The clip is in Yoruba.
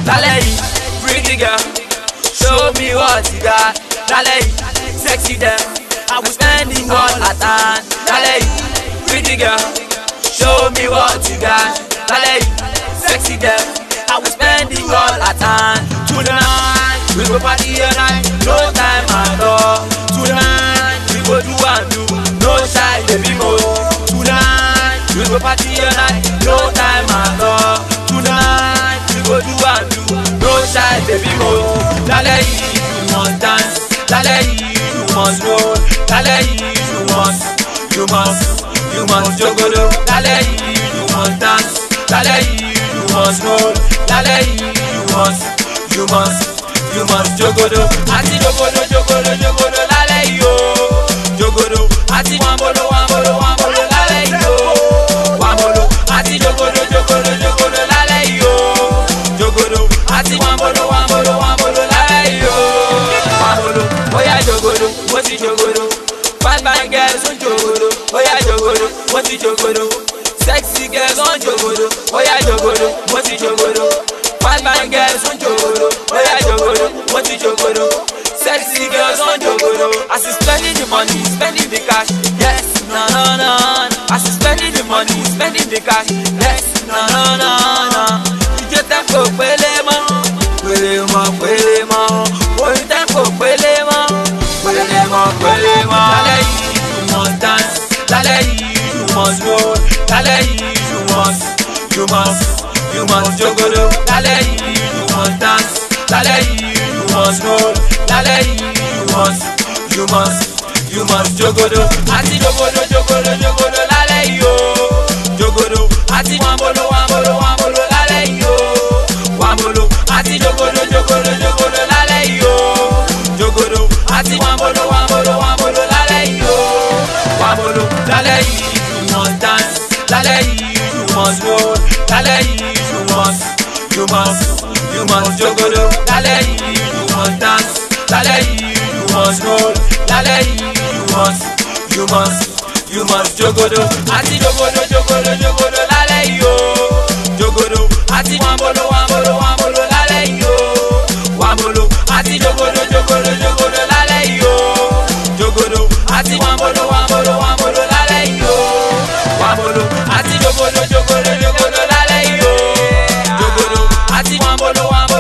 lálẹ́ yìí, pretty girl, show me what you got. Lálẹ́ yìí, sexy them, I will spend it all at hand. Lálẹ́ yìí, pretty girl, show me what you got. Lálẹ́ yìí, sexy them, I will spend it all at hand. Tonight, we go party all night, no time at all. Tonight, we go do and do, no shy baby mo. Tonight, we go party all night, no time at all. Tonight, we go do and do, no shy baby mo. Lálẹ́ yìí, you must dance. Lálẹ́ yìí, you must roll. Lálẹ́ yìí, you must jogodo. Lálẹ́ yìí, you must dance. Lálẹ́ yìí, you must roll. Lálẹ́ yìí, you must jogodo. Àti jogodo lálẹ́ yìí o. Jogodo, àti wambolo lálẹ́ yìí o. Wambolo, àti jogodo lálẹ́ yìí o. Jogodo, àti wambolo lálẹ́ yìí o. Wambolo, oya jogodo, mo ti jogodo. Fine girls on jogodo, oya jogodo, mo ti jogodo. Sexy girls on jogodo, oya jogodo, mo ti jogodo. Fine girls on jogodo, oya jogodo, mo ti jogodo. Sexy girls on jogodo. As you spending the money, spending the cash, yes, no. As you spending the money, spending the cash, yes, no. DJ Tempo pele mo, Boy Tempo pele mo. Lálẹ́ yìí, you must dance. Lálẹ́ yìí, you must roll. Lálẹ́ yìí, you must jogodo. Lálẹ́ yìí, you must dance. Lálẹ́ yìí, you must roll. Lálẹ́ yìí, you must jogodo. Àti jogodo lálẹ́ yìí o. Jogodo, àti wambolo lálẹ́ yìí o. Wambolo, àti jogodo lálẹ́ yìí o. Jogodo, àti wambolo lálẹ́ yìí o. Wambolo, lálẹ́ yìí, you must dance. Lálẹ́ yìí, you must roll. Lálẹ́ yìí, you must jogodo. Lálẹ́ yìí, you must dance. Lálẹ́ yìí, you must roll. Lálẹ́ yìí, you must jogodo. Àti jogodo lálẹ́ yìí o. Jogodo, àti wambolo lálẹ́ yìí o. Wambolo, àti jogodo lálẹ́ yìí o. Jogodo, àti wambolo lálẹ́ yìí o. Wambolo, àti jogodo lálẹ́ yìí o. Jogodo, àti wambolo